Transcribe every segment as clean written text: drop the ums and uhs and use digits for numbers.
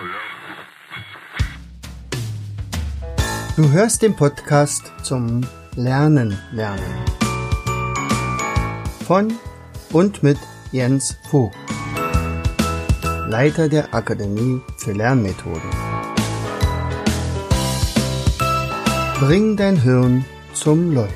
Du hörst den Podcast zum Lernen. Von und mit Jens Vogt, Leiter der Akademie für Lernmethoden. Bring dein Hirn zum Leuchten.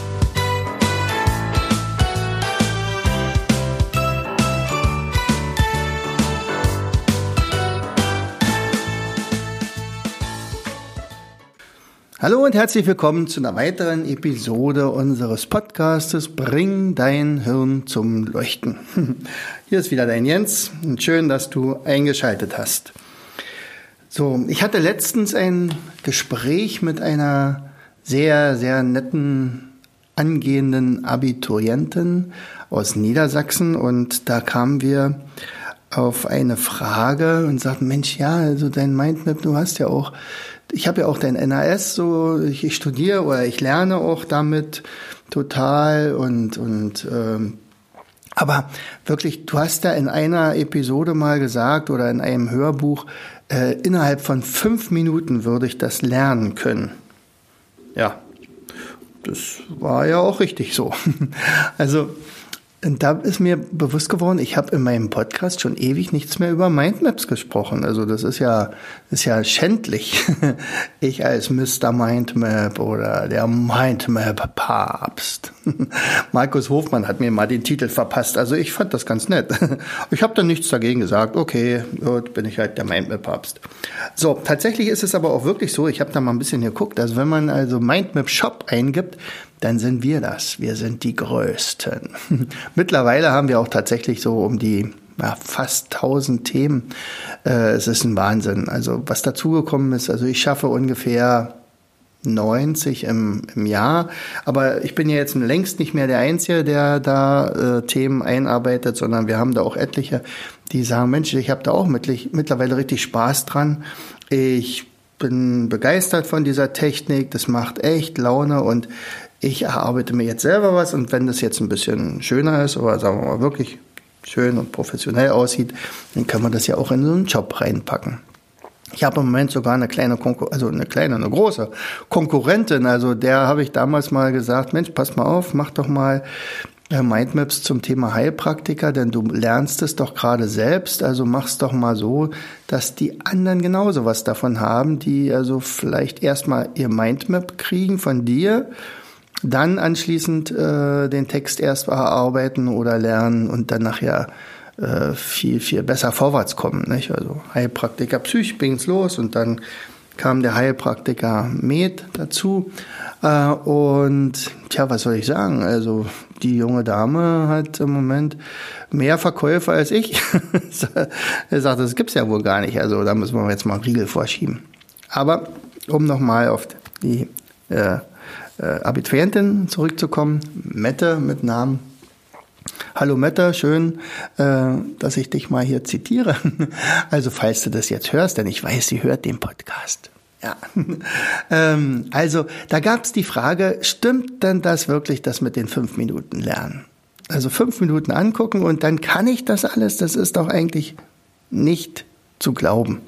Hallo und herzlich willkommen zu einer weiteren Episode unseres Podcastes Bring dein Hirn zum Leuchten. Hier ist wieder dein Jens und schön, dass du eingeschaltet hast. So, ich hatte letztens ein Gespräch mit einer sehr, sehr netten angehenden Abiturientin aus Niedersachsen und da kamen wir auf eine Frage und sagten, Mensch, ja, also dein Mindmap, du hast ja auch, ich habe ja auch dein NAS, so ich studiere oder ich lerne auch damit total aber wirklich, du hast ja in einer Episode mal gesagt oder in einem Hörbuch, innerhalb von 5 Minuten würde ich das lernen können. Ja, das war ja auch richtig so. Also und da ist mir bewusst geworden, ich habe in meinem Podcast schon ewig nichts mehr über Mindmaps gesprochen. Also das ist ja schändlich. Ich als Mr. Mindmap oder der Mindmap-Papst. Markus Hofmann hat mir mal den Titel verpasst. Also ich fand das ganz nett. Ich habe dann nichts dagegen gesagt. Okay, gut, bin ich halt der Mindmap-Papst. So, tatsächlich ist es aber auch wirklich so, ich habe da mal ein bisschen geguckt. Also wenn man also Mindmap Shop eingibt, dann sind wir das. Wir sind die Größten. Mittlerweile haben wir auch tatsächlich so um die fast 1000 Themen. Es ist ein Wahnsinn. Also was dazugekommen ist, also ich schaffe ungefähr 90 im Jahr. Aber ich bin ja jetzt längst nicht mehr der Einzige, der da Themen einarbeitet, sondern wir haben da auch etliche, die sagen, Mensch, ich habe da auch mittlerweile richtig Spaß dran. Ich bin begeistert von dieser Technik. Das macht echt Laune und ich erarbeite mir jetzt selber was und wenn das jetzt ein bisschen schöner ist oder sagen wir mal wirklich schön und professionell aussieht, dann können wir das ja auch in so einen Job reinpacken. Ich habe im Moment sogar eine große Konkurrentin, also der habe ich damals mal gesagt, Mensch, pass mal auf, mach doch mal Mindmaps zum Thema Heilpraktiker, denn du lernst es doch gerade selbst, also mach's doch mal so, dass die anderen genauso was davon haben, die also vielleicht erstmal ihr Mindmap kriegen von dir, dann anschließend den Text erst erarbeiten oder lernen und dann nachher viel, viel besser vorwärts kommen. Nicht? Also Heilpraktiker Psych ging's los und dann kam der Heilpraktiker Med dazu. Und tja, was soll ich sagen? Also die junge Dame hat im Moment mehr Verkäufe als ich. Er sagt, das gibt's ja wohl gar nicht. Also da müssen wir jetzt mal einen Riegel vorschieben. Aber um nochmal auf die Abiturientin zurückzukommen, Mette mit Namen. Hallo Mette, schön, dass ich dich mal hier zitiere. Also falls du das jetzt hörst, denn ich weiß, sie hört den Podcast. Ja, also da gab es die Frage, stimmt denn das wirklich, das mit den 5 Minuten lernen? Also 5 Minuten angucken und dann kann ich das alles, das ist doch eigentlich nicht zu glauben.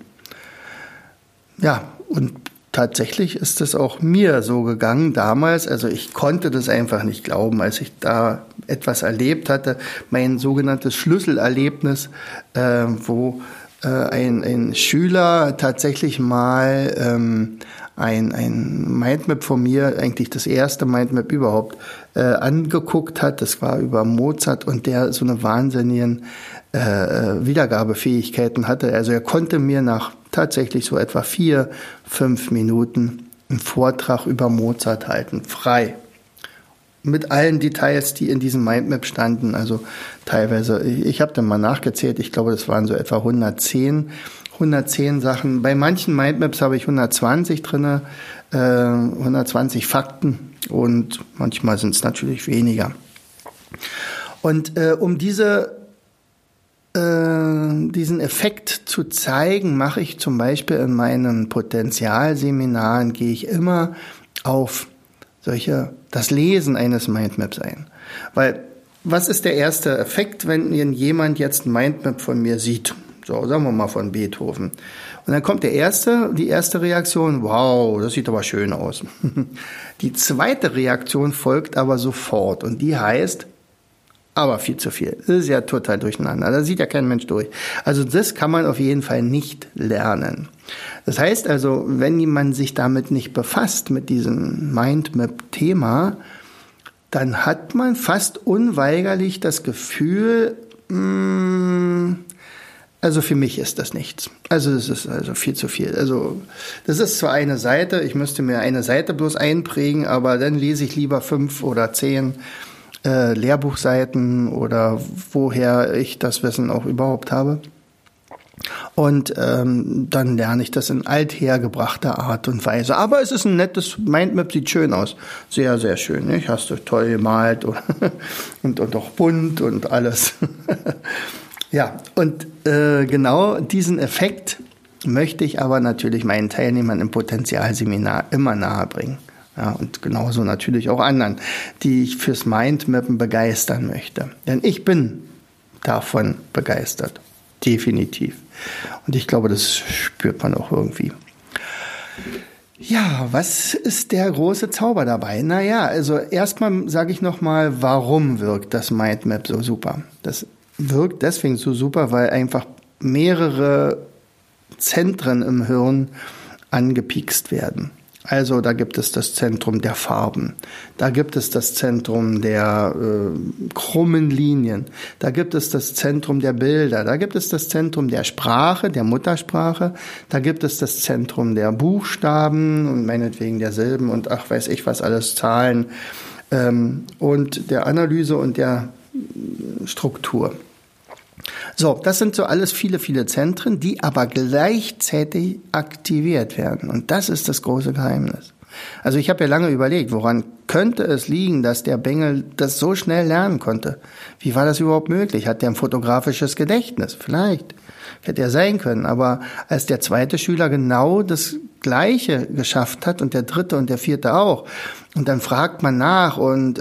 Ja, und tatsächlich ist es auch mir so gegangen damals. Also ich konnte das einfach nicht glauben, als ich da etwas erlebt hatte. Mein sogenanntes Schlüsselerlebnis, wo ein Schüler tatsächlich mal ein Mindmap von mir, eigentlich das erste Mindmap überhaupt, angeguckt hat. Das war über Mozart und der so eine wahnsinnigen Wiedergabefähigkeiten hatte. Also er konnte mir nach tatsächlich so etwa 4-5 Minuten einen Vortrag über Mozart halten, frei. Mit allen Details, die in diesem Mindmap standen, also teilweise, ich habe dann mal nachgezählt, ich glaube, das waren so etwa 110 Sachen. Bei manchen Mindmaps habe ich 120 drinne, 120 Fakten und manchmal sind es natürlich weniger. Und um diesen Effekt zu zeigen, mache ich zum Beispiel in meinen Potenzialseminaren, gehe ich immer auf das Lesen eines Mindmaps ein. Weil, was ist der erste Effekt, wenn jemand jetzt ein Mindmap von mir sieht? So, sagen wir mal von Beethoven. Und dann kommt die erste Reaktion, wow, das sieht aber schön aus. Die zweite Reaktion folgt aber sofort und die heißt, aber viel zu viel. Das ist ja total durcheinander. Da sieht ja kein Mensch durch. Also das kann man auf jeden Fall nicht lernen. Das heißt also, wenn man sich damit nicht befasst, mit diesem Mindmap-Thema, dann hat man fast unweigerlich das Gefühl, also für mich ist das nichts. Also das ist also viel zu viel. Also das ist zwar eine Seite, ich müsste mir eine Seite bloß einprägen, aber dann lese ich lieber 5 oder 10 Lehrbuchseiten oder woher ich das Wissen auch überhaupt habe. Und dann lerne ich das in althergebrachter Art und Weise. Aber es ist ein nettes Mindmap, sieht schön aus. Sehr, sehr schön. Nicht? Hast du toll gemalt und auch bunt und alles. Ja, und genau diesen Effekt möchte ich aber natürlich meinen Teilnehmern im Potenzialseminar immer nahebringen. Ja, und genauso natürlich auch anderen, die ich fürs Mindmappen begeistern möchte. Denn ich bin davon begeistert. Definitiv. Und ich glaube, das spürt man auch irgendwie. Ja, was ist der große Zauber dabei? Naja, also erstmal sage ich nochmal, warum wirkt das Mindmap so super? Das wirkt deswegen so super, weil einfach mehrere Zentren im Hirn angepiekst werden. Also da gibt es das Zentrum der Farben, da gibt es das Zentrum der krummen Linien, da gibt es das Zentrum der Bilder, da gibt es das Zentrum der Sprache, der Muttersprache, da gibt es das Zentrum der Buchstaben und meinetwegen der Silben und ach weiß ich was alles, Zahlen und der Analyse und der Struktur. So, das sind so alles viele, viele Zentren, die aber gleichzeitig aktiviert werden. Und das ist das große Geheimnis. Also ich habe ja lange überlegt, woran könnte es liegen, dass der Bengel das so schnell lernen konnte? Wie war das überhaupt möglich? Hat der ein fotografisches Gedächtnis? Vielleicht. Hätte er sein können. Aber als der zweite Schüler genau das Gleiche geschafft hat und der dritte und der vierte auch, und dann fragt man nach und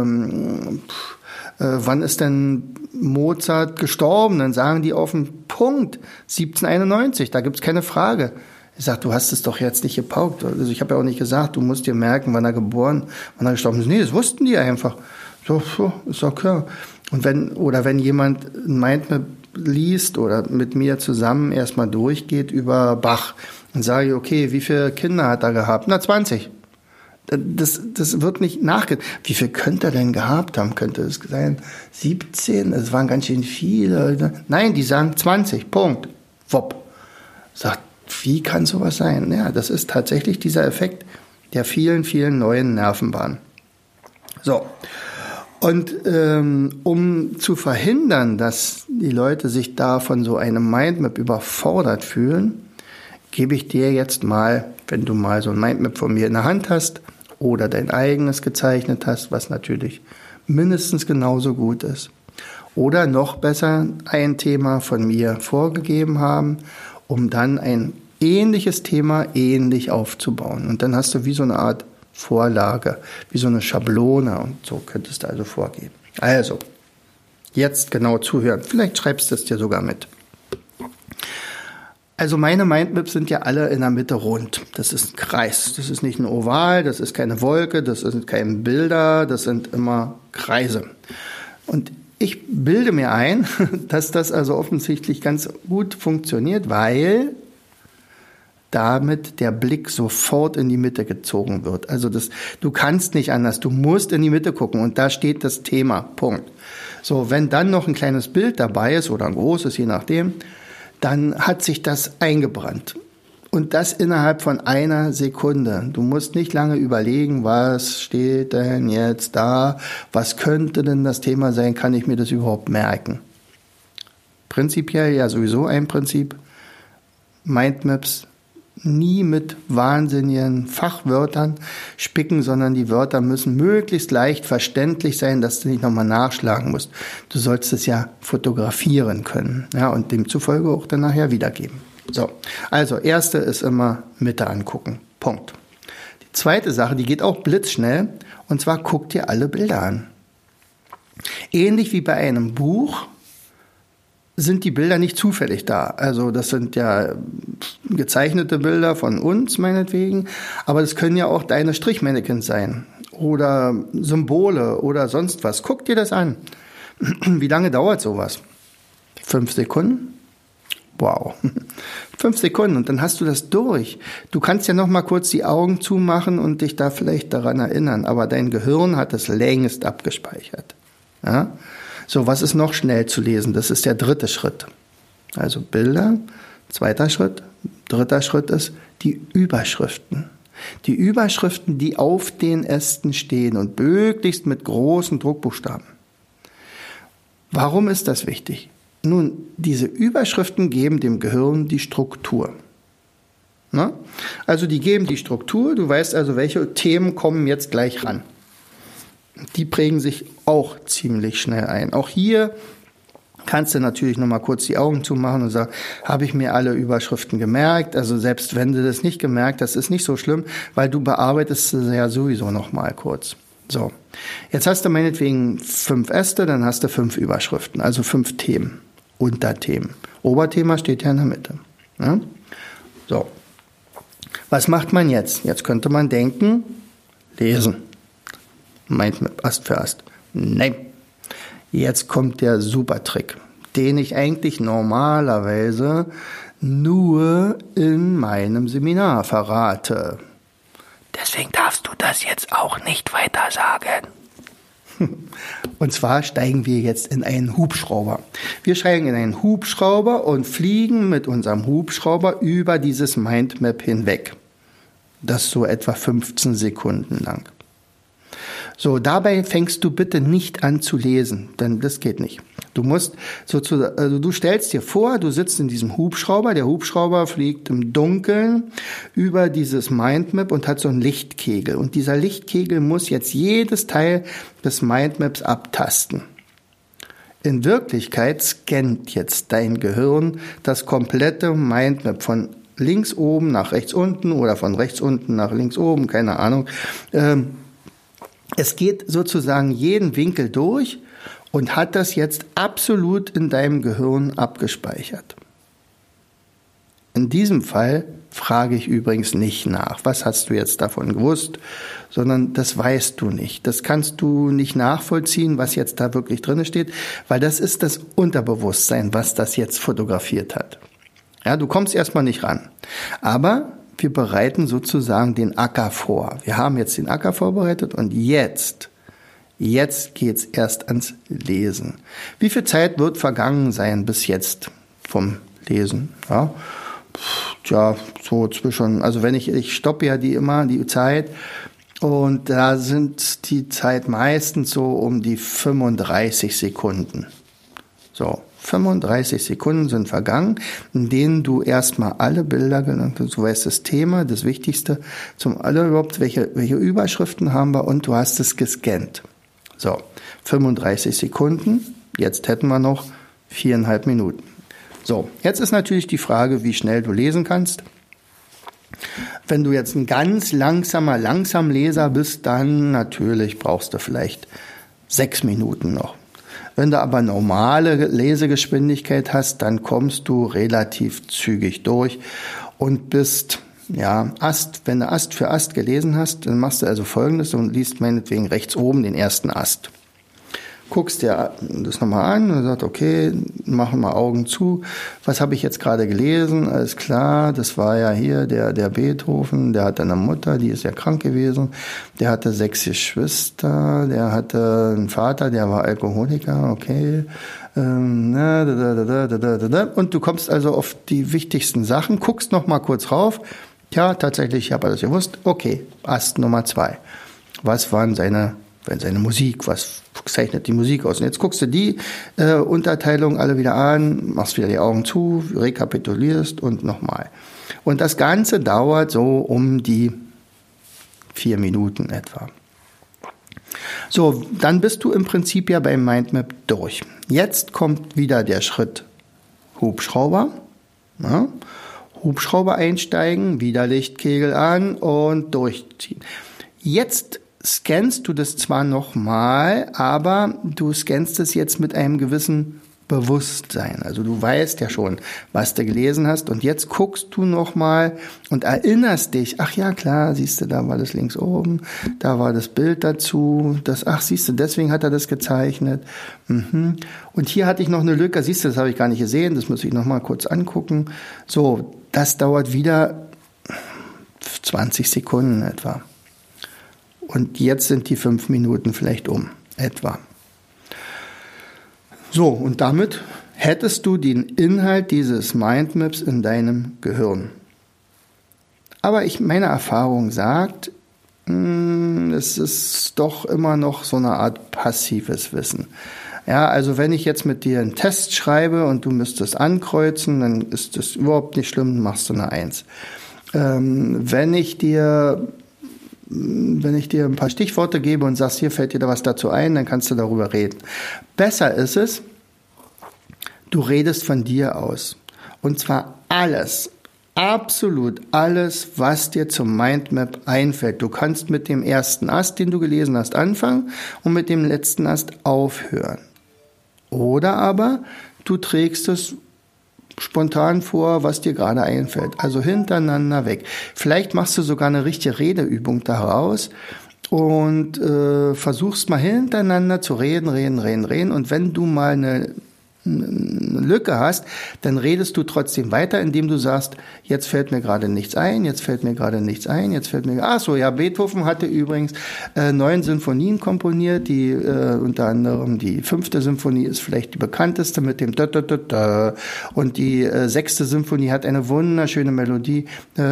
wann ist denn Mozart gestorben? Dann sagen die auf den Punkt 1791, da gibt's keine Frage. Ich sage, du hast es doch jetzt nicht gepaukt. Also ich habe ja auch nicht gesagt, du musst dir merken, wann er geboren, wann er gestorben ist. Nee, das wussten die einfach. So, ist doch klar. Und wenn jemand ein Mindmap liest oder mit mir zusammen erstmal durchgeht über Bach, dann sage ich, okay, wie viele Kinder hat er gehabt? Na, 20. Das wird nicht nachgedacht. Wie viel könnte er denn gehabt haben? Könnte es sein 17? Es waren ganz schön viele. Nein, die sagen 20. Punkt. Wopp. Sagt, wie kann sowas sein? Ja, das ist tatsächlich dieser Effekt der vielen, vielen neuen Nervenbahnen. So. Und um zu verhindern, dass die Leute sich da von so einem Mindmap überfordert fühlen, gebe ich dir jetzt mal, wenn du mal so ein Mindmap von mir in der Hand hast, oder dein eigenes gezeichnet hast, was natürlich mindestens genauso gut ist. Oder noch besser ein Thema von mir vorgegeben haben, um dann ein ähnliches Thema ähnlich aufzubauen. Und dann hast du wie so eine Art Vorlage, wie so eine Schablone und so könntest du also vorgehen. Also, jetzt genau zuhören. Vielleicht schreibst du es dir sogar mit. Also meine Mindmaps sind ja alle in der Mitte rund. Das ist ein Kreis. Das ist nicht ein Oval, das ist keine Wolke, das sind keine Bilder, das sind immer Kreise. Und ich bilde mir ein, dass das also offensichtlich ganz gut funktioniert, weil damit der Blick sofort in die Mitte gezogen wird. Also du kannst nicht anders, du musst in die Mitte gucken und da steht das Thema. Punkt. So, wenn dann noch ein kleines Bild dabei ist oder ein großes, je nachdem, dann hat sich das eingebrannt. Und das innerhalb von einer Sekunde. Du musst nicht lange überlegen, was steht denn jetzt da? Was könnte denn das Thema sein? Kann ich mir das überhaupt merken? Prinzipiell ja sowieso ein Prinzip. Mindmaps nie mit wahnsinnigen Fachwörtern spicken, sondern die Wörter müssen möglichst leicht verständlich sein, dass du nicht nochmal nachschlagen musst. Du sollst es ja fotografieren können, ja, und demzufolge auch dann nachher wiedergeben. So, also erste ist immer Mitte angucken. Punkt. Die zweite Sache, die geht auch blitzschnell, und zwar guck dir alle Bilder an. Ähnlich wie bei einem Buch sind die Bilder nicht zufällig da. Also das sind ja gezeichnete Bilder von uns meinetwegen, aber das können ja auch deine Strichmannequins sein oder Symbole oder sonst was. Guck dir das an. Wie lange dauert sowas? 5 Sekunden? Wow. 5 Sekunden und dann hast du das durch. Du kannst ja noch mal kurz die Augen zumachen und dich da vielleicht daran erinnern, aber dein Gehirn hat es längst abgespeichert. Ja? So, was ist noch schnell zu lesen? Das ist der 3. Schritt. Also Bilder, 2. Schritt. 3. Schritt ist die Überschriften. Die Überschriften, die auf den Ästen stehen und möglichst mit großen Druckbuchstaben. Warum ist das wichtig? Nun, diese Überschriften geben dem Gehirn die Struktur. Na? Also die geben die Struktur, du weißt also, welche Themen kommen jetzt gleich ran. Die prägen sich auch ziemlich schnell ein. Auch hier kannst du natürlich nochmal kurz die Augen zumachen und sagen, habe ich mir alle Überschriften gemerkt? Also selbst wenn du das nicht gemerkt hast, ist nicht so schlimm, weil du bearbeitest sie ja sowieso nochmal kurz. So, jetzt hast du meinetwegen 5 Äste, dann hast du 5 Überschriften, also 5 Themen, Unterthemen. Oberthema steht ja in der Mitte. Ja? So, was macht man jetzt? Jetzt könnte man denken, lesen. Mindmap, Ast für Ast. Nein, jetzt kommt der Supertrick, den ich eigentlich normalerweise nur in meinem Seminar verrate. Deswegen darfst du das jetzt auch nicht weiter sagen. Und zwar steigen wir jetzt in einen Hubschrauber. Wir steigen in einen Hubschrauber und fliegen mit unserem Hubschrauber über dieses Mindmap hinweg. Das so etwa 15 Sekunden lang. So, dabei fängst du bitte nicht an zu lesen, denn das geht nicht. Du musst sozusagen, also du stellst dir vor, du sitzt in diesem Hubschrauber, der Hubschrauber fliegt im Dunkeln über dieses Mindmap und hat so einen Lichtkegel. Und dieser Lichtkegel muss jetzt jedes Teil des Mindmaps abtasten. In Wirklichkeit scannt jetzt dein Gehirn das komplette Mindmap von links oben nach rechts unten oder von rechts unten nach links oben, keine Ahnung. Es geht sozusagen jeden Winkel durch und hat das jetzt absolut in deinem Gehirn abgespeichert. In diesem Fall frage ich übrigens nicht nach, was hast du jetzt davon gewusst, sondern das weißt du nicht. Das kannst du nicht nachvollziehen, was jetzt da wirklich drin steht, weil das ist das Unterbewusstsein, was das jetzt fotografiert hat. Ja, du kommst erstmal nicht ran. Aber wir bereiten sozusagen den Acker vor. Wir haben jetzt den Acker vorbereitet und jetzt geht's erst ans Lesen. Wie viel Zeit wird vergangen sein bis jetzt vom Lesen? Ja, so zwischen, also wenn ich stoppe ja die Zeit und da sind die Zeit meistens so um die 35 Sekunden. So. 35 Sekunden sind vergangen, in denen du erstmal alle Bilder genannt hast. Du weißt das Thema, das Wichtigste, zum alle überhaupt, welche Überschriften haben wir und du hast es gescannt. So, 35 Sekunden, jetzt hätten wir noch 4,5 Minuten. So, jetzt ist natürlich die Frage, wie schnell du lesen kannst. Wenn du jetzt ein ganz langsam Leser bist, dann natürlich brauchst du vielleicht 6 Minuten noch. Wenn du aber normale Lesegeschwindigkeit hast, dann kommst du relativ zügig durch und bist, ja, wenn du Ast für Ast gelesen hast, dann machst du also Folgendes und liest meinetwegen rechts oben den ersten Ast. Guckst dir das nochmal an und sagst, okay, machen wir Augen zu. Was habe ich jetzt gerade gelesen? Alles klar, das war ja hier der Beethoven, der hatte eine Mutter, die ist ja krank gewesen. Der hatte 6 Geschwister, der hatte einen Vater, der war Alkoholiker, okay. Und du kommst also auf die wichtigsten Sachen, guckst nochmal kurz rauf. Ja, tatsächlich, ich habe alles gewusst. Okay, Ast Nummer 2. Was waren seine Musik, was zeichnet die Musik aus? Und jetzt guckst du die Unterteilung alle wieder an, machst wieder die Augen zu, rekapitulierst und nochmal. Und das Ganze dauert so um die 4 Minuten etwa. So, dann bist du im Prinzip ja beim Mindmap durch. Jetzt kommt wieder der Schritt Hubschrauber. Ja, Hubschrauber einsteigen, wieder Lichtkegel an und durchziehen. Jetzt scannst du das zwar nochmal, aber du scannst es jetzt mit einem gewissen Bewusstsein. Also du weißt ja schon, was du gelesen hast und jetzt guckst du nochmal und erinnerst dich, ach ja klar, siehst du, da war das links oben, da war das Bild dazu, ach siehst du, deswegen hat er das gezeichnet. Mhm. Und hier hatte ich noch eine Lücke, siehst du, das habe ich gar nicht gesehen, das muss ich nochmal kurz angucken. So, das dauert wieder 20 Sekunden etwa. Und jetzt sind die 5 Minuten vielleicht um, etwa. So, und damit hättest du den Inhalt dieses Mindmaps in deinem Gehirn. Aber meine Erfahrung sagt, es ist doch immer noch so eine Art passives Wissen. Ja, also wenn ich jetzt mit dir einen Test schreibe und du müsstest ankreuzen, dann ist das überhaupt nicht schlimm, dann machst du eine 1. Wenn ich dir ein paar Stichworte gebe und sagst, hier fällt dir da was dazu ein, dann kannst du darüber reden. Besser ist es, du redest von dir aus. Und zwar alles, absolut alles, was dir zum Mindmap einfällt. Du kannst mit dem ersten Ast, den du gelesen hast, anfangen und mit dem letzten Ast aufhören. Oder aber du trägst es spontan vor, was dir gerade einfällt. Also hintereinander weg. Vielleicht machst du sogar eine richtige Redeübung daraus und versuchst mal hintereinander zu reden. Und wenn du mal eine Lücke hast, dann redest du trotzdem weiter, indem du sagst, jetzt fällt mir gerade nichts ein, ach so, ja, Beethoven hatte übrigens 9 Sinfonien komponiert, die unter anderem die 5. Symphonie ist vielleicht die bekannteste mit dem da, da, da, da. Und die 6. Symphonie hat eine wunderschöne Melodie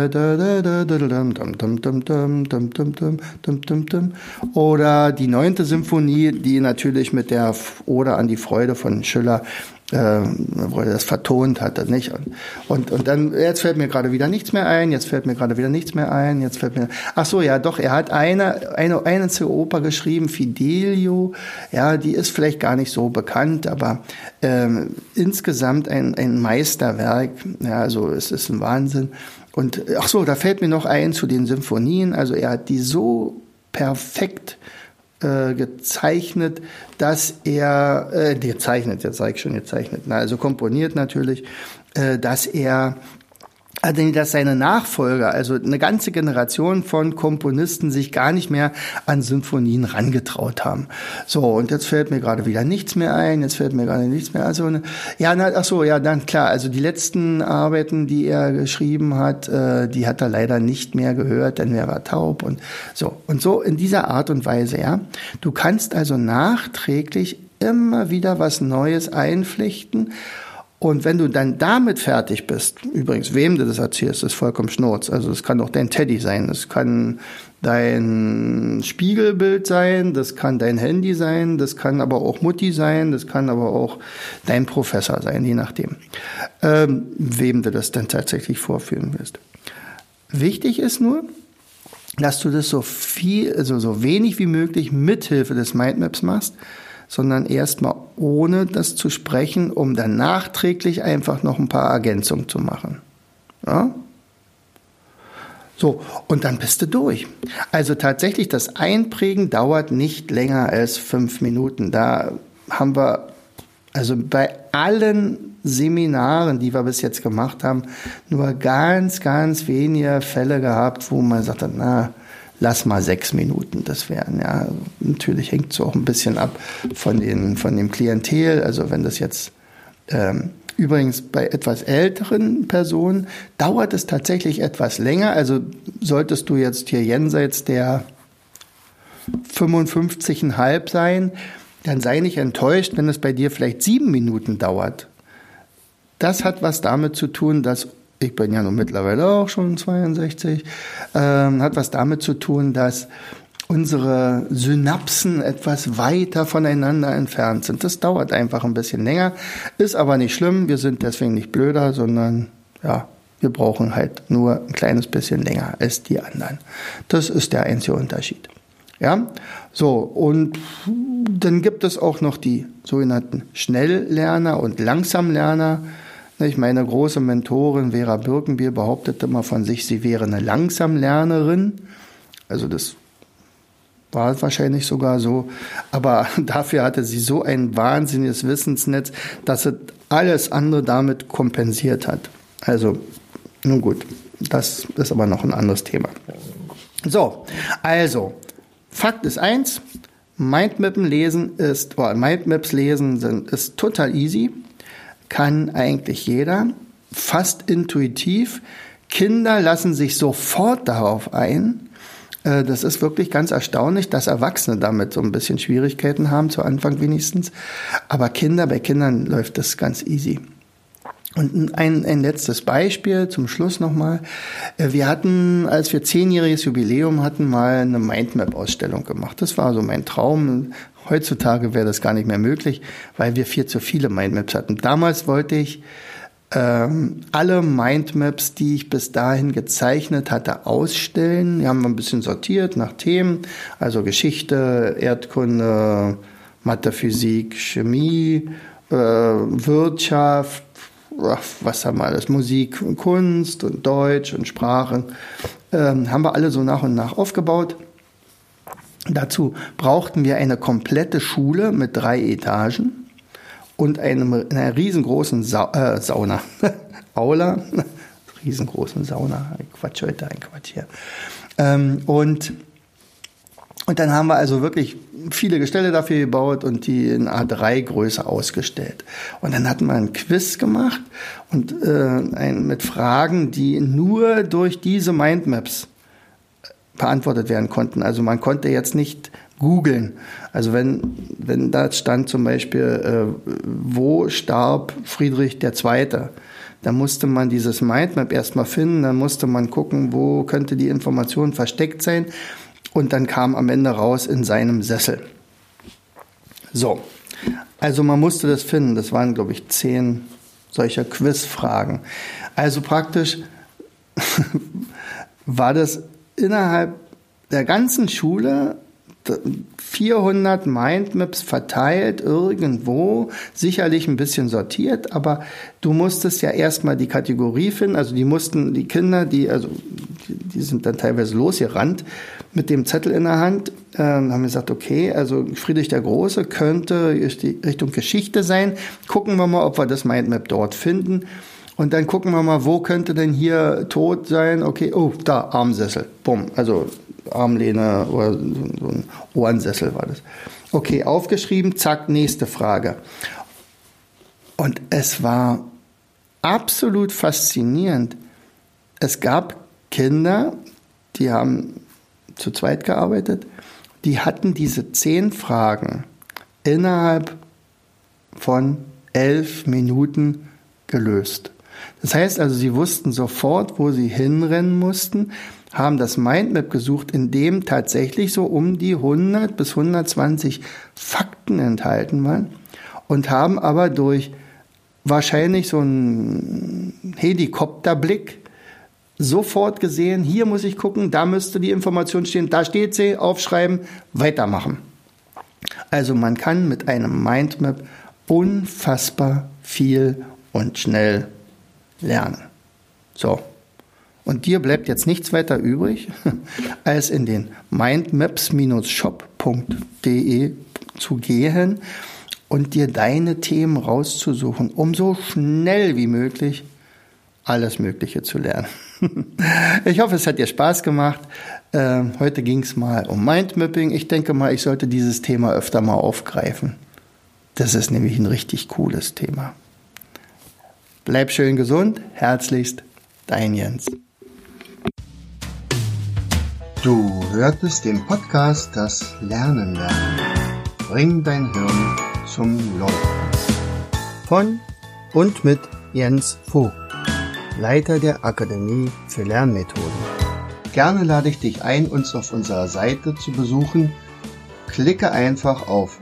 oder die 9. Symphonie, die natürlich mit der Ode an die Freude von Schiller wo er das vertont hatte, nicht? Und dann, jetzt fällt mir gerade wieder nichts mehr ein, ach so, ja, doch, er hat eine einzige Oper geschrieben, Fidelio, ja, die ist vielleicht gar nicht so bekannt, aber insgesamt ein Meisterwerk, ja, also es ist ein Wahnsinn. Und, ach so, da fällt mir noch ein zu den Symphonien, also er hat die so perfekt gezeichnet, dass er, also komponiert natürlich, dass seine Nachfolger, also eine ganze Generation von Komponisten sich gar nicht mehr an Sinfonien rangetraut haben. So, und jetzt fällt mir gerade wieder nichts mehr ein, Also, dann klar, also die letzten Arbeiten, die er geschrieben hat, die hat er leider nicht mehr gehört, denn er war taub und so. Und so in dieser Art und Weise, ja. Du kannst also nachträglich immer wieder was Neues einflechten. Und wenn du dann damit fertig bist, übrigens, wem du das erzählst, ist vollkommen Schnurz. Also es kann auch dein Teddy sein, es kann dein Spiegelbild sein, das kann dein Handy sein, das kann aber auch Mutti sein, das kann aber auch dein Professor sein, je nachdem, wem du das dann tatsächlich vorführen willst. Wichtig ist nur, dass du das so wenig wie möglich mithilfe des Mindmaps machst, sondern erstmal ohne das zu sprechen, um dann nachträglich einfach noch ein paar Ergänzungen zu machen. Ja? So, und dann bist du durch. Also tatsächlich, das Einprägen dauert nicht länger als 5 Minuten. Da haben wir, also bei allen Seminaren, die wir bis jetzt gemacht haben, nur ganz, ganz wenige Fälle gehabt, wo man sagt, lass mal 6 Minuten das wären. Ja, natürlich hängt es auch ein bisschen ab von dem Klientel. Also wenn das jetzt übrigens bei etwas älteren Personen dauert es tatsächlich etwas länger. Also solltest du jetzt hier jenseits der 55,5 sein, dann sei nicht enttäuscht, wenn es bei dir vielleicht 7 Minuten dauert. Das hat was damit zu tun, dass ich bin ja nun mittlerweile auch schon 62, hat was damit zu tun, dass unsere Synapsen etwas weiter voneinander entfernt sind. Das dauert einfach ein bisschen länger, ist aber nicht schlimm, wir sind deswegen nicht blöder, sondern ja, wir brauchen halt nur ein kleines bisschen länger als die anderen. Das ist der einzige Unterschied. Ja, so, und dann gibt es auch noch die sogenannten Schnelllerner und Langsamlerner. Meine große Mentorin Vera Birkenbier behauptete immer von sich, sie wäre eine Langsamlernerin. Also das War wahrscheinlich sogar so. Aber dafür hatte sie so ein wahnsinniges Wissensnetz, dass sie alles andere damit kompensiert hat. Also, nun gut, das ist aber noch ein anderes Thema. So, also, Fakt ist eins, Mindmaps lesen ist total easy, kann eigentlich jeder, fast intuitiv. Kinder lassen sich sofort darauf ein. Das ist wirklich ganz erstaunlich, dass Erwachsene damit so ein bisschen Schwierigkeiten haben, zu Anfang wenigstens. Aber bei Kindern läuft das ganz easy. Und ein letztes Beispiel zum Schluss nochmal. Wir hatten, als wir 10-jähriges Jubiläum hatten, mal eine Mindmap-Ausstellung gemacht. Das war so mein Traum. Heutzutage wäre das gar nicht mehr möglich, weil wir viel zu viele Mindmaps hatten. Damals wollte ich alle Mindmaps, die ich bis dahin gezeichnet hatte, ausstellen. Die haben wir ein bisschen sortiert nach Themen, also Geschichte, Erdkunde, Mathe, Physik, Chemie, Wirtschaft, was haben wir alles, Musik und Kunst und Deutsch und Sprache, haben wir alle so nach und nach aufgebaut. Dazu brauchten wir eine komplette Schule mit 3 Etagen und einer riesengroßen Sauna. Aula, riesengroßen Sauna, ein Quartier. Und dann haben wir also wirklich viele Gestelle dafür gebaut und die in A3-Größe ausgestellt. Und dann hatten wir ein Quiz gemacht und mit Fragen, die nur durch diese Mindmaps beantwortet werden konnten. Also man konnte jetzt nicht googeln. Also wenn da stand zum Beispiel, wo starb Friedrich II., dann musste man dieses Mindmap erstmal finden, dann musste man gucken, wo könnte die Information versteckt sein. Und dann kam am Ende raus in seinem Sessel. So, also man musste das finden. Das waren, glaube ich, 10 solcher Quizfragen. Also praktisch war das innerhalb der ganzen Schule 400 Mindmaps verteilt irgendwo, sicherlich ein bisschen sortiert, aber du musstest ja erstmal die Kategorie finden, also die Kinder, die sind dann teilweise losgerannt mit dem Zettel in der Hand, haben gesagt, okay, also Friedrich der Große könnte Richtung Geschichte sein, gucken wir mal, ob wir das Mindmap dort finden. Und dann gucken wir mal, wo könnte denn hier tot sein? Okay, oh, da, Armsessel. Bumm, also Armlehne oder so ein Ohrensessel war das. Okay, aufgeschrieben, zack, nächste Frage. Und es war absolut faszinierend. Es gab Kinder, die haben zu zweit gearbeitet, die hatten diese 10 Fragen innerhalb von 11 Minuten gelöst. Das heißt also, sie wussten sofort, wo sie hinrennen mussten, haben das Mindmap gesucht, in dem tatsächlich so um die 100 bis 120 Fakten enthalten waren und haben aber durch wahrscheinlich so einen Helikopterblick sofort gesehen, hier muss ich gucken, da müsste die Information stehen, da steht sie, aufschreiben, weitermachen. Also man kann mit einem Mindmap unfassbar viel und schnell lernen. So. Und dir bleibt jetzt nichts weiter übrig, als in den mindmaps-shop.de zu gehen und dir deine Themen rauszusuchen, um so schnell wie möglich alles Mögliche zu lernen. Ich hoffe, es hat dir Spaß gemacht. Heute ging es mal um Mindmapping. Ich denke mal, ich sollte dieses Thema öfter mal aufgreifen. Das ist nämlich ein richtig cooles Thema. Bleib schön gesund. Herzlichst, dein Jens. Du hörtest den Podcast Das Lernen lernen. Bring dein Hirn zum Laufen. Von und mit Jens Vogt, Leiter der Akademie für Lernmethoden. Gerne lade ich dich ein, uns auf unserer Seite zu besuchen. Klicke einfach auf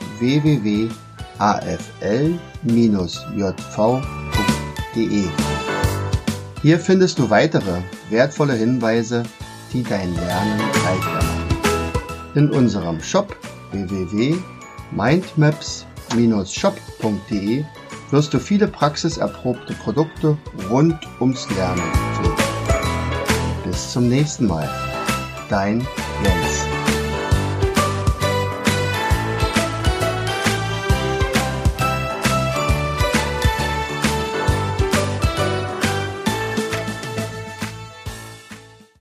www.afl-jv.de. Hier findest du weitere wertvolle Hinweise, die dein Lernen leichter machen. In unserem Shop www.mindmaps-shop.de wirst du viele praxiserprobte Produkte rund ums Lernen finden. Bis zum nächsten Mal. Dein Jens.